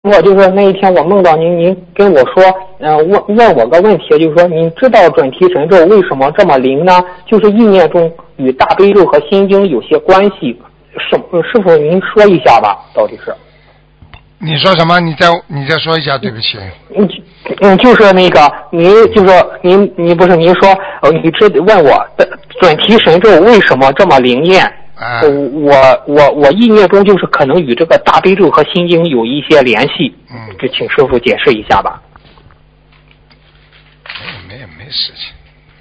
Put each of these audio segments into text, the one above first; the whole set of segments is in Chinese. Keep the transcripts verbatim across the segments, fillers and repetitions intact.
我就是那一天我梦到您，您跟我说，嗯、呃，问问我个问题，就是说您知道准提神咒为什么这么灵呢？就是意念中与大悲咒和心经有些关系，是是否您说一下吧？到底是？ 你说什么？你再你再说一下，对不起。 嗯嗯，就是那个，您就是您您不是您说，呃，你这问我准提神咒为什么这么灵验？ 啊、 我我我意念中就是可能与这个大悲咒和心经有一些联系。 嗯， 就请师傅解释一下吧。 没没没事情。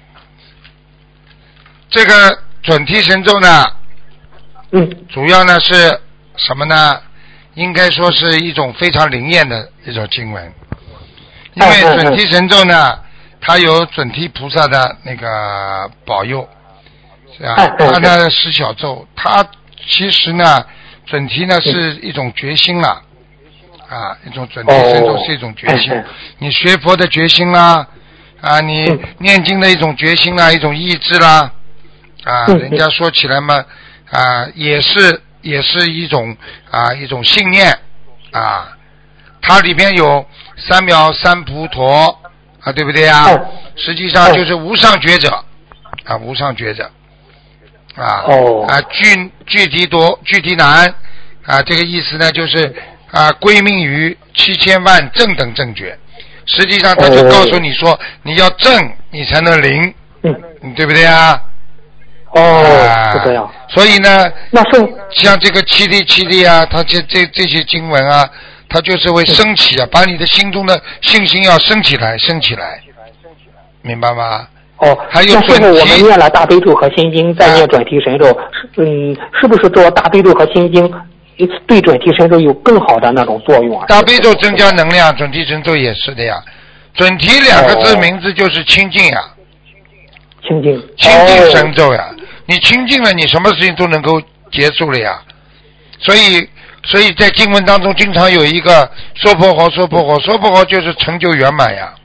这个准提神咒呢， 嗯， 主要呢是什么呢？应该说是一种非常灵验的一种经文，因为准提神咒呢，它有准提菩萨的那个保佑，是吧？它呢是小咒，它其实呢，准提呢是一种决心了，啊，一种准提神咒是一种决心，你学佛的决心啦，啊，你念经的一种决心啦，一种意志啦，啊，人家说起来嘛，啊，也是。也是一种啊一种信念啊，它里边有三藐三菩提啊，对不对啊？实际上就是无上觉者啊，无上觉者啊啊具具体多具体难啊，这个意思呢就是啊归命于七千万正等正觉。实际上他就告诉你说，你要正你才能灵，嗯，对不对啊？ 哦，是这样。 所以呢， 那是像这个七力七力啊，它这这这些经文啊，它就是会升起啊，把你的心中的信心要升起来，升起来，明白吗？ 哦， 还有那师傅，我们念了大悲咒和心经，再念准提神咒，嗯，是不是做大悲咒和心经对准提神咒有更好的那种作用啊？ 大悲咒增加能量，准提神咒也是的呀。准提两个字名字就是清净呀。哦清净， 清净神咒呀，你清净了，你什么事情都能够结束了呀。所以，所以在经文当中经常有一个说破佛，说破佛，说破佛就是成就圆满呀。